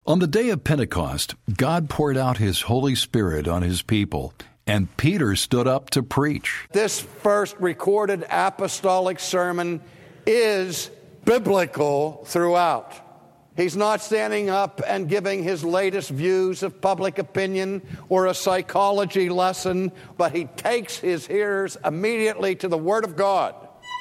On the day of Pentecost, God poured out His Holy Spirit on His people, and Peter stood up to preach. This first recorded apostolic sermon is biblical throughout. He's not standing up and giving his latest views of public opinion or a psychology lesson, but he takes his hearers immediately to the Word of God.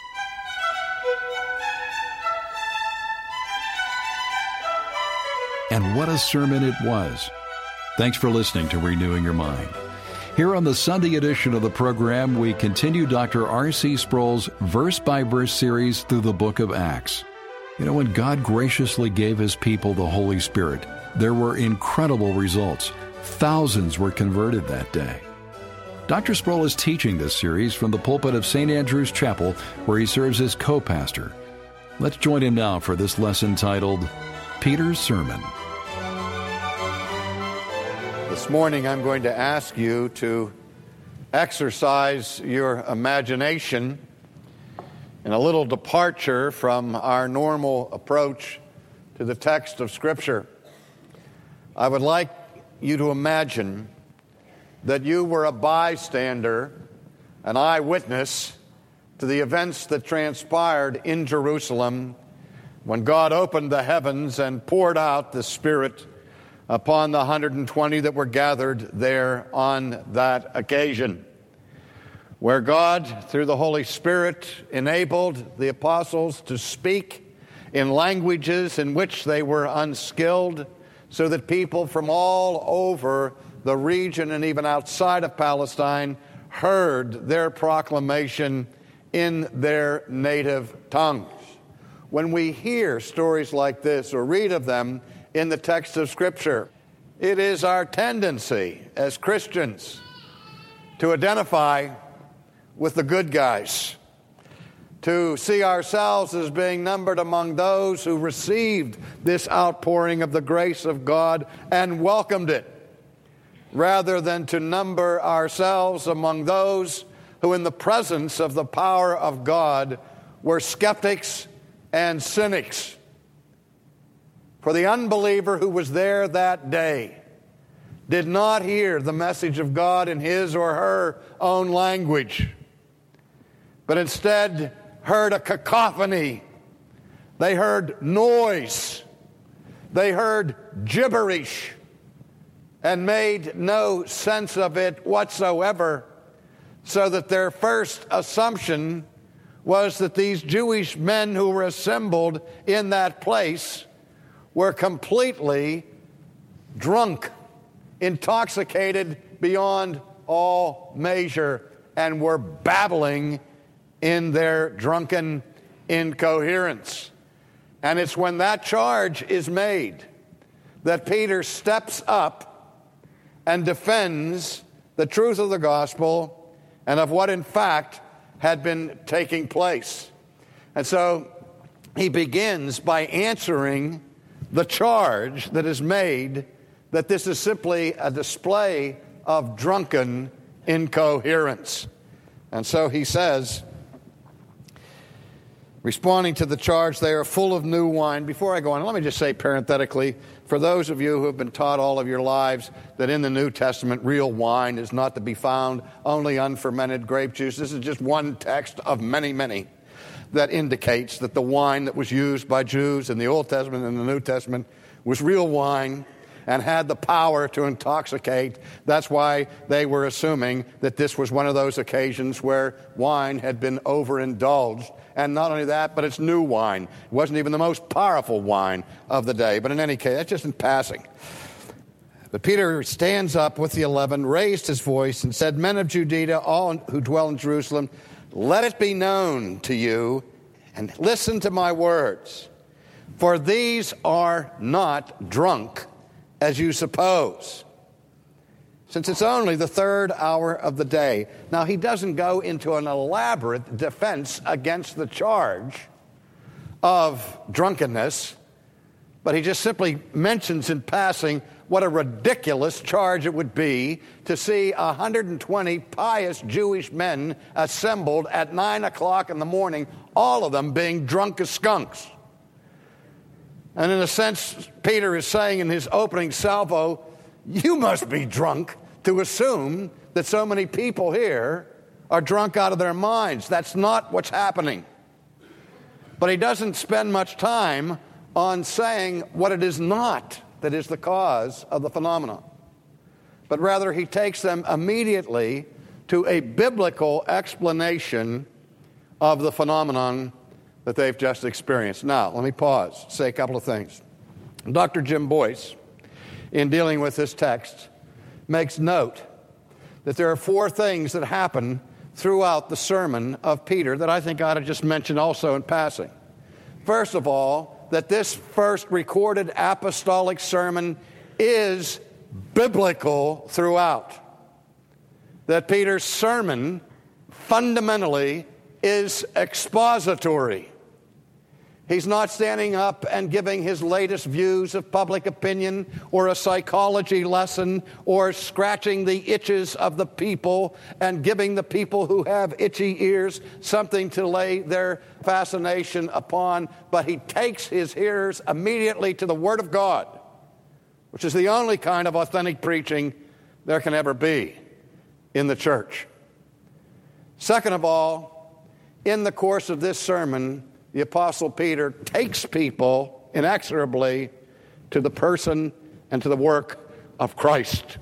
And what a sermon it was. Thanks for listening to Renewing Your Mind. Here on the Sunday edition of the program, we continue Dr. R.C. Sproul's verse-by-verse series through the book of Acts. You know, when God graciously gave His people the Holy Spirit, there were incredible results. Thousands were converted that day. Dr. Sproul is teaching this series from the pulpit of St. Andrew's Chapel, where he serves as co-pastor. Let's join him now for this lesson titled, Peter's Sermon. This morning I'm going to ask you to exercise your imagination in a little departure from our normal approach to the text of Scripture. I would like you to imagine that you were a bystander, an eyewitness to the events that transpired in Jerusalem when God opened the heavens and poured out the Spirit upon the 120 that were gathered there on that occasion, where God, through the Holy Spirit, enabled the apostles to speak in languages in which they were unskilled, so that people from all over the region and even outside of Palestine heard their proclamation in their native tongues. When we hear stories like this or read of them in the text of Scripture, it is our tendency as Christians to identify with the good guys, to see ourselves as being numbered among those who received this outpouring of the grace of God and welcomed it, rather than to number ourselves among those who, in the presence of the power of God, were skeptics and cynics. For the unbeliever who was there that day did not hear the message of God in his or her own language, but instead heard a cacophony. They heard noise. They heard gibberish and made no sense of it whatsoever, so that their first assumption was that these Jewish men who were assembled in that place were completely drunk, intoxicated beyond all measure, and were babbling in their drunken incoherence. And it's when that charge is made that Peter steps up and defends the truth of the gospel and of what in fact had been taking place. And so he begins by answering the charge that is made that this is simply a display of drunken incoherence. And so he says, responding to the charge, they are full of new wine. Before I go on, let me just say parenthetically, for those of you who have been taught all of your lives that in the New Testament real wine is not to be found, only unfermented grape juice, this is just one text of many, many that indicates that the wine that was used by Jews in the Old Testament and the New Testament was real wine and had the power to intoxicate. That's why they were assuming that this was one of those occasions where wine had been overindulged. And not only that, but it's new wine. It wasn't even the most powerful wine of the day. But in any case, that's just in passing. But Peter stands up with the 11, raised his voice, and said, Men of Judea, all who dwell in Jerusalem, let it be known to you, and listen to my words. For these are not drunk, as you suppose, since it's only the third hour of the day. Now, he doesn't go into an elaborate defense against the charge of drunkenness, but he just simply mentions in passing what a ridiculous charge it would be to see 120 pious Jewish men assembled at 9 o'clock in the morning, all of them being drunk as skunks. And in a sense, Peter is saying in his opening salvo, you must be drunk to assume that so many people here are drunk out of their minds. That's not what's happening. But he doesn't spend much time on saying what it is not that is the cause of the phenomenon. But rather, he takes them immediately to a biblical explanation of the phenomenon that they've just experienced. Now, let me pause, say a couple of things. Dr. Jim Boyce, in dealing with this text, makes note that there are four things that happen throughout the sermon of Peter that I think I ought to just mention also in passing. First of all, that this first recorded apostolic sermon is biblical throughout. That Peter's sermon fundamentally is expository. He's not standing up and giving his latest views of public opinion or a psychology lesson or scratching the itches of the people and giving the people who have itchy ears something to lay their fascination upon, but he takes his hearers immediately to the Word of God, which is the only kind of authentic preaching there can ever be in the church. Second of all, in the course of this sermon, the Apostle Peter takes people inexorably to the person and to the work of Christ.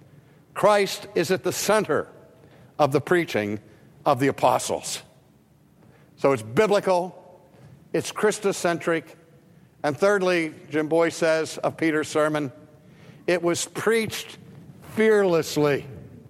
Christ is at the center of the preaching of the apostles. So it's biblical, it's Christocentric, and thirdly, Jim Boyce says of Peter's sermon, it was preached fearlessly.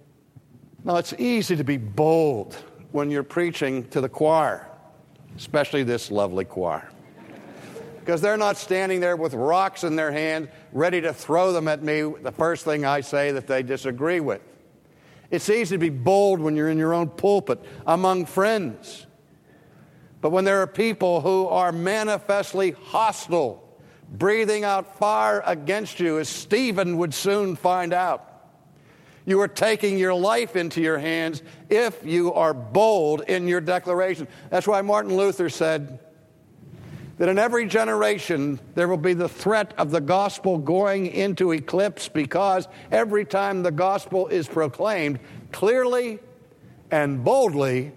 Now, it's easy to be bold when you're preaching to the choir, especially this lovely choir, because they're not standing there with rocks in their hand ready to throw them at me the first thing I say that they disagree with. It's easy to be bold when you're in your own pulpit among friends. But when there are people who are manifestly hostile, breathing out fire against you, as Stephen would soon find out, you are taking your life into your hands if you are bold in your declaration. That's why Martin Luther said that in every generation there will be the threat of the gospel going into eclipse, because every time the gospel is proclaimed clearly and boldly,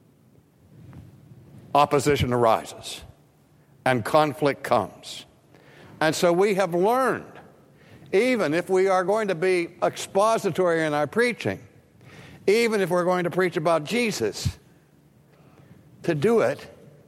opposition arises and conflict comes. And so we have learned, even if we are going to be expository in our preaching, even if we're going to preach about Jesus, to do it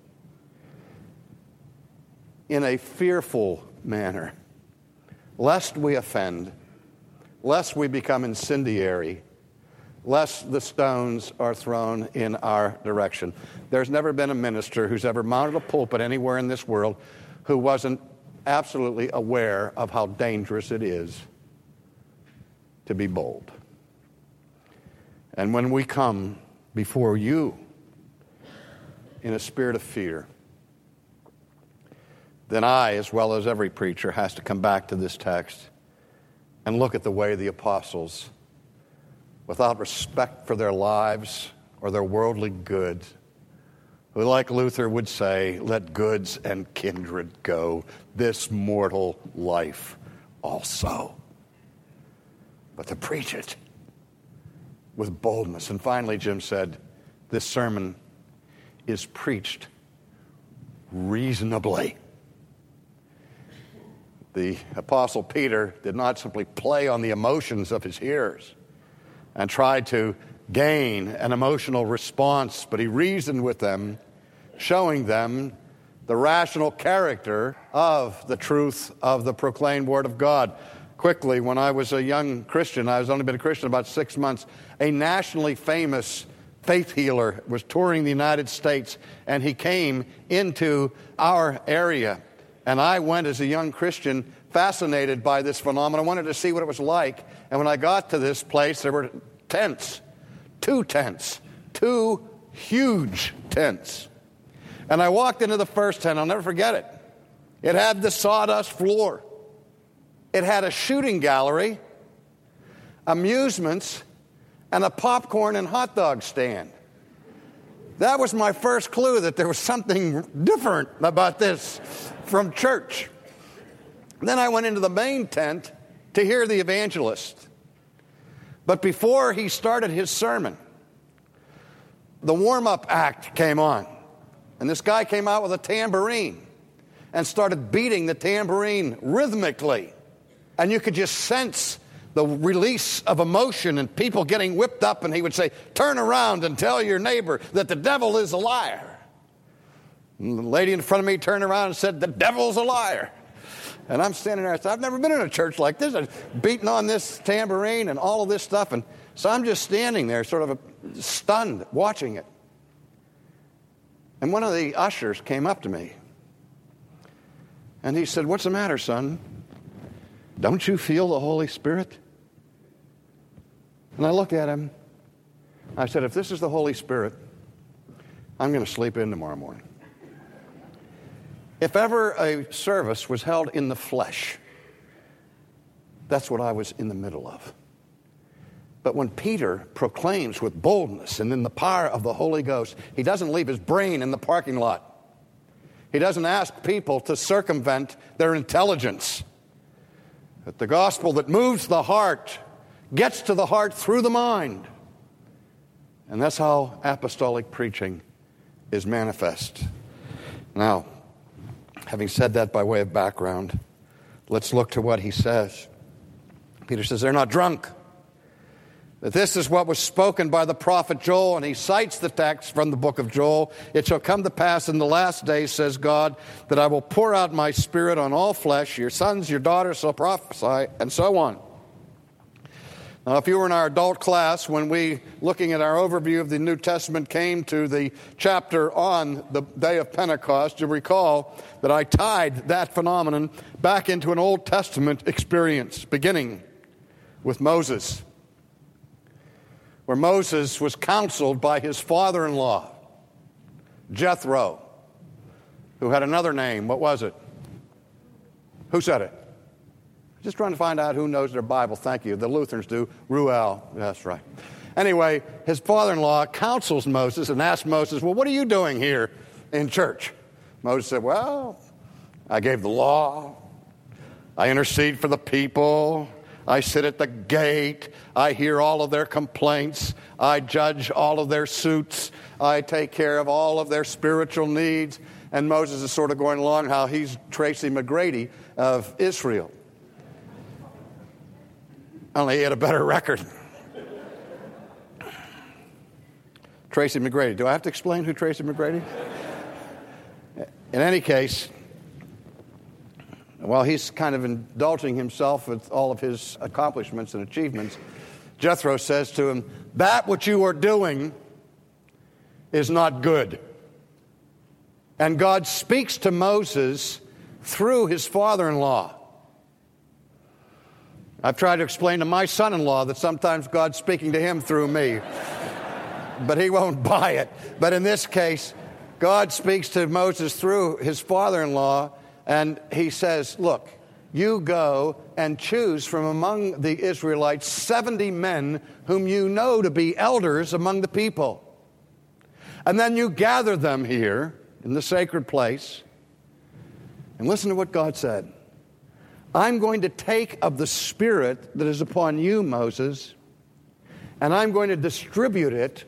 in a fearful manner, lest we offend, lest we become incendiary, lest the stones are thrown in our direction. There's never been a minister who's ever mounted a pulpit anywhere in this world who wasn't absolutely aware of how dangerous it is to be bold. And when we come before you in a spirit of fear, then I, as well as every preacher, has to come back to this text and look at the way the apostles, without respect for their lives or their worldly goods, who, like Luther would say, let goods and kindred go, this mortal life also. But to preach it with boldness. And finally, Jim said, this sermon is preached reasonably. The Apostle Peter did not simply play on the emotions of his hearers and try to gain an emotional response, but he reasoned with them, showing them the rational character of the truth of the proclaimed Word of God. Quickly, when I was a young Christian, I was only been a Christian about 6 months, a nationally famous faith healer was touring the United States, and he came into our area. And I went as a young Christian, fascinated by this phenomenon. I wanted to see what it was like. And when I got to this place, there were tents, two huge tents. And I walked into the first tent. I'll never forget it. It had the sawdust floor. It had a shooting gallery, amusements, and a popcorn and hot dog stand. That was my first clue that there was something different about this from church. Then I went into the main tent to hear the evangelist. But before he started his sermon, the warm-up act came on. And this guy came out with a tambourine and started beating the tambourine rhythmically. And you could just sense the release of emotion and people getting whipped up. And he would say, "Turn around and tell your neighbor that the devil is a liar." And the lady in front of me turned around and said, "The devil's a liar." And I'm standing there. I said, "I've never been in a church like this." I'm beating on this tambourine and all of this stuff. And so I'm just standing there sort of stunned watching it. And one of the ushers came up to me. And he said, "What's the matter, son? Don't you feel the Holy Spirit?" And I looked at him. I said, "If this is the Holy Spirit, I'm going to sleep in tomorrow morning." If ever a service was held in the flesh, that's what I was in the middle of. But when Peter proclaims with boldness and in the power of the Holy Ghost, he doesn't leave his brain in the parking lot. He doesn't ask people to circumvent their intelligence. But the gospel that moves the heart gets to the heart through the mind. And that's how apostolic preaching is manifest. Now, having said that by way of background, let's look to what he says. Peter says, "They're not drunk. That this is what was spoken by the prophet Joel," and he cites the text from the book of Joel. "It shall come to pass in the last days, says God, that I will pour out my spirit on all flesh. Your sons, your daughters shall prophesy," and so on. Now, if you were in our adult class, when we, looking at our overview of the New Testament, came to the chapter on the day of Pentecost, you recall that I tied that phenomenon back into an Old Testament experience, beginning with Moses, where Moses was counseled by his father-in-law, Jethro, who had another name. What was it? Who said it? Just trying to find out who knows their Bible. Thank you. The Lutherans do. Ruel. That's right. Anyway, his father-in-law counsels Moses and asks Moses, "Well, what are you doing here in church?" Moses said, "Well, I gave the law. I intercede for the people. I sit at the gate. I hear all of their complaints. I judge all of their suits. I take care of all of their spiritual needs." And Moses is sort of going along how he's Tracy McGrady of Israel. Only he had a better record. Tracy McGrady. Do I have to explain who Tracy McGrady is? In any case, while he's kind of indulging himself with all of his accomplishments and achievements, Jethro says to him, "That which you are doing is not good." And God speaks to Moses through his father-in-law. I've tried to explain to my son-in-law that sometimes God's speaking to him through me, but he won't buy it. But in this case, God speaks to Moses through his father-in-law, and he says, "Look, you go and choose from among the Israelites 70 men whom you know to be elders among the people. And then you gather them here in the sacred place." And listen to what God said. "I'm going to take of the Spirit that is upon you, Moses, and I'm going to distribute it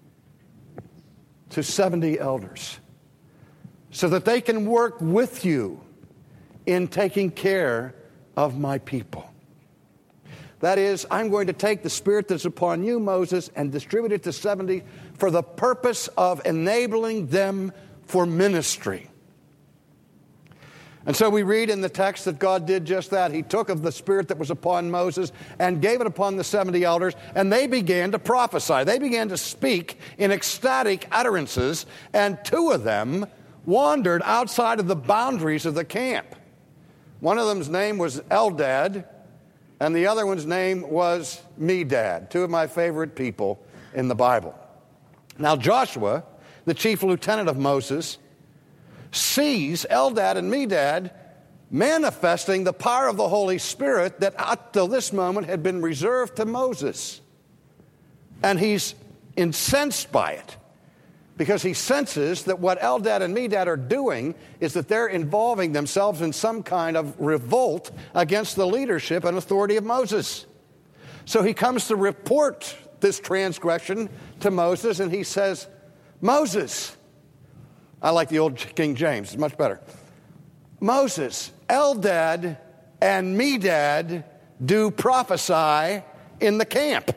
to 70 elders so that they can work with you in taking care of my people." That is, I'm going to take the Spirit that's upon you, Moses, and distribute it to 70 for the purpose of enabling them for ministry. And so we read in the text that God did just that. He took of the Spirit that was upon Moses and gave it upon the 70 elders, and they began to prophesy. They began to speak in ecstatic utterances, and 2 of them wandered outside of the boundaries of the camp. One of them's name was Eldad, and the other one's name was Medad, 2 of my favorite people in the Bible. Now Joshua, the chief lieutenant of Moses, sees Eldad and Medad manifesting the power of the Holy Spirit that up till this moment had been reserved to Moses. And he's incensed by it. because he senses that what Eldad and Medad are doing is that they're involving themselves in some kind of revolt against the leadership and authority of Moses. So he comes to report this transgression to Moses, and he says, Moses, I like the old King James, it's much better. Moses, Eldad and Medad do prophesy in the camp.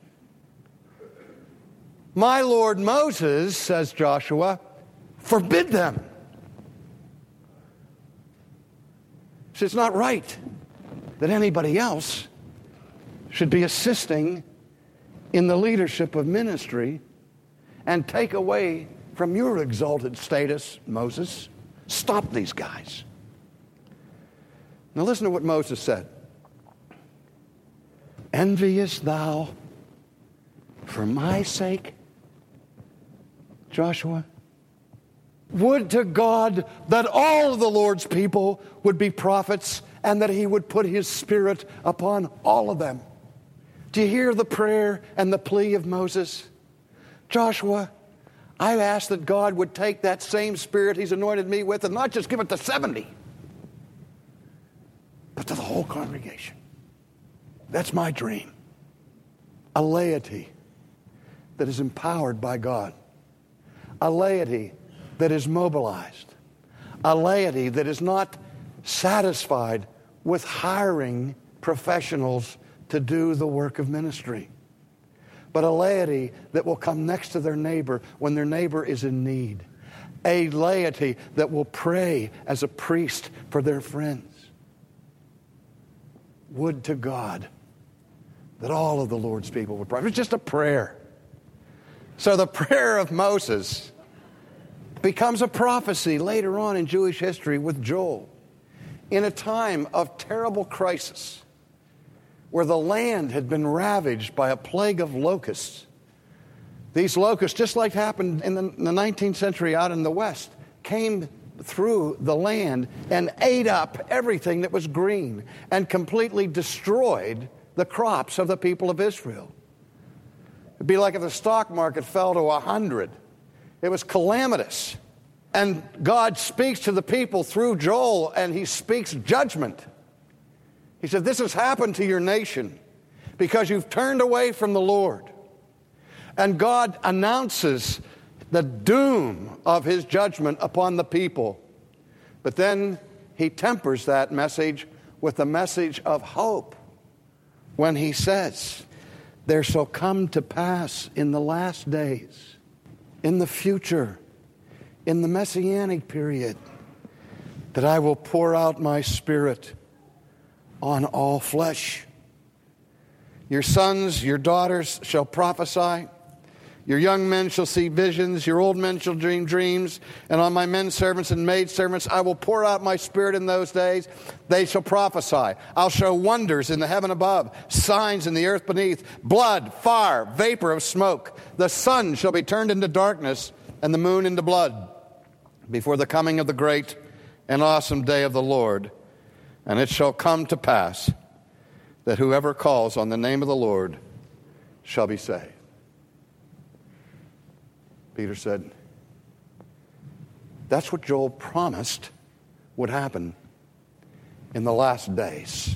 My Lord Moses, says Joshua, forbid them. So it's not right that anybody else should be assisting in the leadership of ministry and take away from your exalted status, Moses. Stop these guys. Now listen to what Moses said. Enviest thou for my sake, Joshua? Would to God that all of the Lord's people would be prophets and that he would put his spirit upon all of them. Do you hear the prayer and the plea of Moses? Joshua, I ask that God would take that same spirit he's anointed me with and not just give it to 70, but to the whole congregation. That's my dream. A laity that is empowered by God. A laity that is mobilized. A laity that is not satisfied with hiring professionals to do the work of ministry, but a laity that will come next to their neighbor when their neighbor is in need. A laity that will pray as a priest for their friends. Would to God that all of the Lord's people would pray. It was just a prayer. So the prayer of Moses becomes a prophecy later on in Jewish history with Joel. In a time of terrible crisis, where the land had been ravaged by a plague of locusts. These locusts, just like happened in the 19th century out in the West, came through the land and ate up everything that was green and completely destroyed the crops of the people of Israel. It'd be like if the stock market fell to 100. It was calamitous. And God speaks to the people through Joel, and he speaks judgment. He said, this has happened to your nation because you've turned away from the Lord. And God announces the doom of his judgment upon the people. But then he tempers that message with a message of hope when he says, there shall come to pass in the last days, in the future, in the Messianic period, that I will pour out my Spirit on all flesh. Your sons, your daughters shall prophesy. Your young men shall see visions. Your old men shall dream dreams. And on my men servants and maid servants I will pour out my Spirit in those days. They shall prophesy. I'll show wonders in the heaven above, signs in the earth beneath, blood, fire, vapor of smoke. The sun shall be turned into darkness and the moon into blood before the coming of the great and awesome day of the Lord. And it shall come to pass that whoever calls on the name of the Lord shall be saved. Peter said, that's what Joel promised would happen in the last days.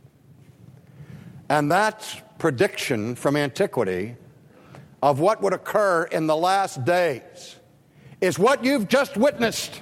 And that prediction from antiquity of what would occur in the last days is what you've just witnessed.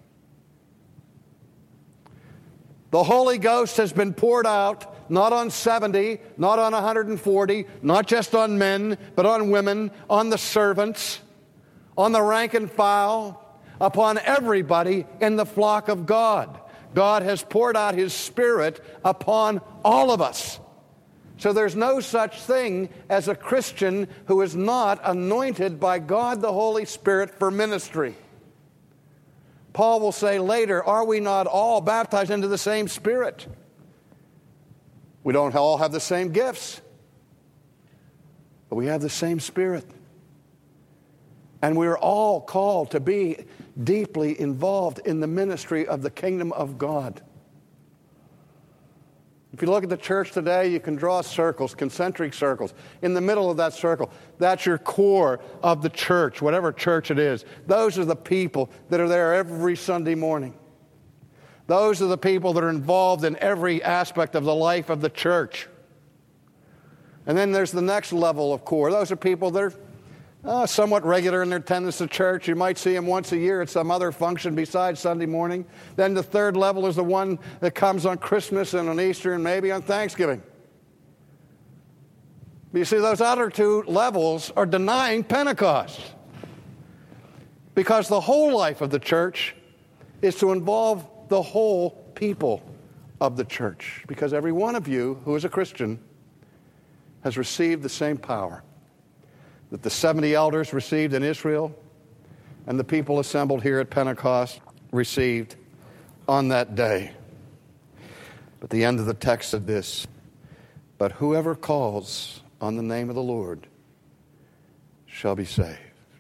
The Holy Ghost has been poured out, not on 70, not on 140, not just on men, but on women, on the servants, on the rank and file, upon everybody in the flock of God. God has poured out his Spirit upon all of us. So there's no such thing as a Christian who is not anointed by God the Holy Spirit for ministry. Paul will say later, are we not all baptized into the same Spirit? We don't all have the same gifts, but we have the same Spirit. And we're all called to be deeply involved in the ministry of the kingdom of God. If you look at the church today, you can draw circles, concentric circles. In the middle of that circle, that's your core of the church, whatever church it is. Those are the people that are there every Sunday morning. Those are the people that are involved in every aspect of the life of the church. And then there's the next level of core. Those are people that are somewhat regular in their attendance to church. You might see them once a year at some other function besides Sunday morning. Then the third level is the one that comes on Christmas and on Easter and maybe on Thanksgiving. But you see, those other two levels are denying Pentecost. Because the whole life of the church is to involve the whole people of the church. Because every one of you who is a Christian has received the same power that the 70 elders received in Israel and the people assembled here at Pentecost received on that day. But the end of the text said this, "But whoever calls on the name of the Lord shall be saved."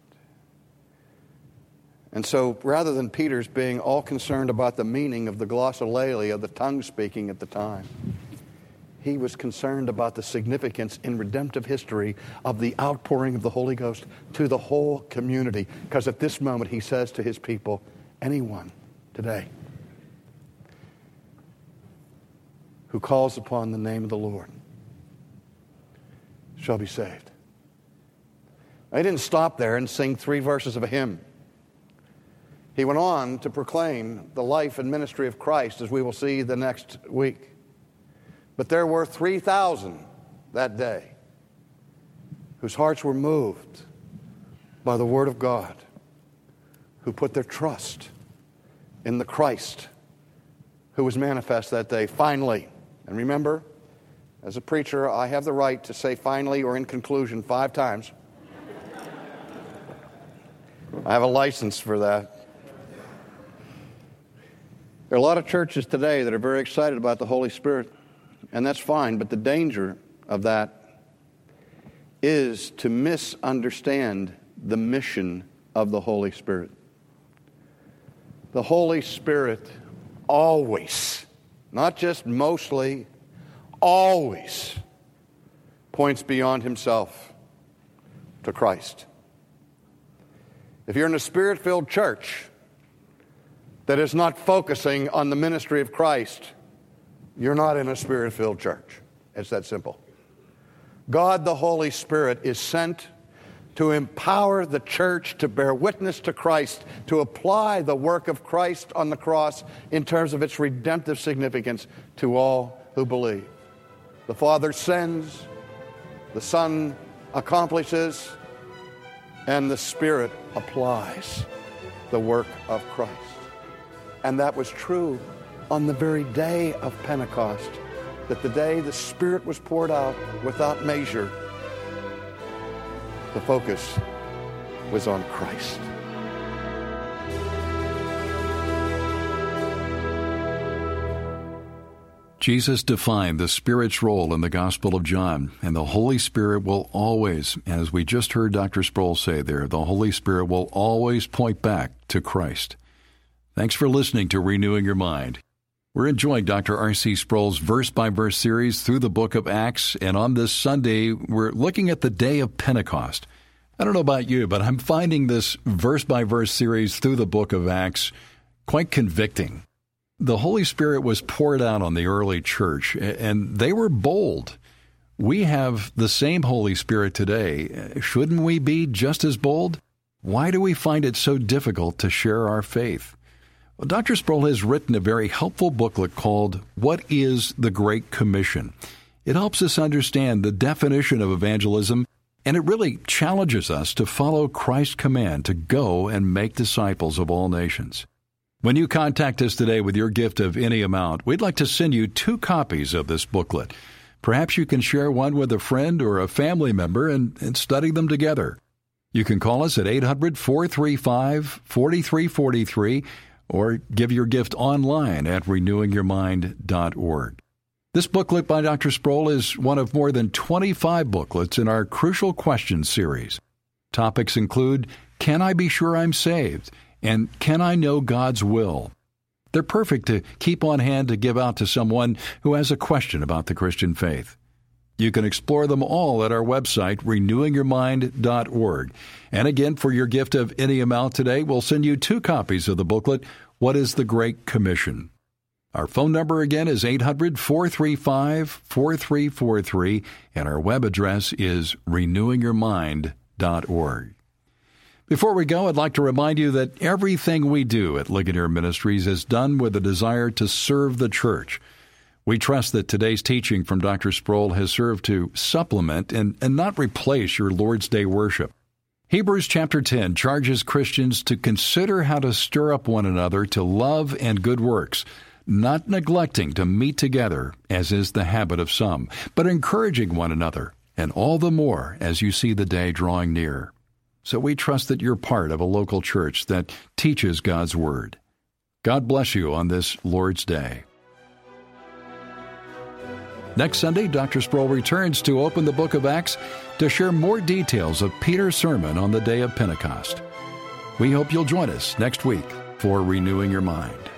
And so rather than Peter's being all concerned about the meaning of the glossolalia, of the tongue speaking at the time, he was concerned about the significance in redemptive history of the outpouring of the Holy Ghost to the whole community. Because at this moment he says to his people, anyone today who calls upon the name of the Lord shall be saved. He didn't stop there and sing 3 verses of a hymn. He went on to proclaim the life and ministry of Christ, as we will see the next week. But there were 3,000 that day whose hearts were moved by the Word of God, who put their trust in the Christ who was manifest that day. Finally, and remember, as a preacher, I have the right to say finally or in conclusion 5 times. I have a license for that. There are a lot of churches today that are very excited about the Holy Spirit. And that's fine, but the danger of that is to misunderstand the mission of the Holy Spirit. The Holy Spirit always, not just mostly, always points beyond himself to Christ. If you're in a Spirit-filled church that is not focusing on the ministry of Christ, you're not in a Spirit-filled church. It's that simple. God, the Holy Spirit, is sent to empower the church to bear witness to Christ, to apply the work of Christ on the cross in terms of its redemptive significance to all who believe. The Father sends, the Son accomplishes, and the Spirit applies the work of Christ. And that was true on the very day of Pentecost, that the day the Spirit was poured out without measure, the focus was on Christ. Jesus defined the Spirit's role in the Gospel of John, and the Holy Spirit will always, as we just heard Dr. Sproul say there, the Holy Spirit will always point back to Christ. Thanks for listening to Renewing Your Mind. We're enjoying Dr. R.C. Sproul's verse-by-verse series through the book of Acts, and on this Sunday, we're looking at the day of Pentecost. I don't know about you, but I'm finding this verse-by-verse series through the book of Acts quite convicting. The Holy Spirit was poured out on the early church, and they were bold. We have the same Holy Spirit today. Shouldn't we be just as bold? Why do we find it so difficult to share our faith? Well, Dr. Sproul has written a very helpful booklet called What is the Great Commission? It helps us understand the definition of evangelism, and it really challenges us to follow Christ's command to go and make disciples of all nations. When you contact us today with your gift of any amount, we'd like to send you 2 copies of this booklet. Perhaps you can share one with a friend or a family member and study them together. You can call us at 800-435-4343 or give your gift online at renewingyourmind.org. This booklet by Dr. Sproul is one of more than 25 booklets in our Crucial Questions series. Topics include, Can I be sure I'm saved? And Can I know God's will? They're perfect to keep on hand to give out to someone who has a question about the Christian faith. You can explore them all at our website, renewingyourmind.org. And again, for your gift of any amount today, we'll send you 2 copies of the booklet, What is the Great Commission? Our phone number again is 800-435-4343, and our web address is renewingyourmind.org. Before we go, I'd like to remind you that everything we do at Ligonier Ministries is done with a desire to serve the church. We trust that today's teaching from Dr. Sproul has served to supplement and not replace your Lord's Day worship. Hebrews chapter 10 charges Christians to consider how to stir up one another to love and good works, not neglecting to meet together, as is the habit of some, but encouraging one another, and all the more as you see the day drawing near. So we trust that you're part of a local church that teaches God's Word. God bless you on this Lord's Day. Next Sunday, Dr. Sproul returns to open the book of Acts to share more details of Peter's sermon on the day of Pentecost. We hope you'll join us next week for Renewing Your Mind.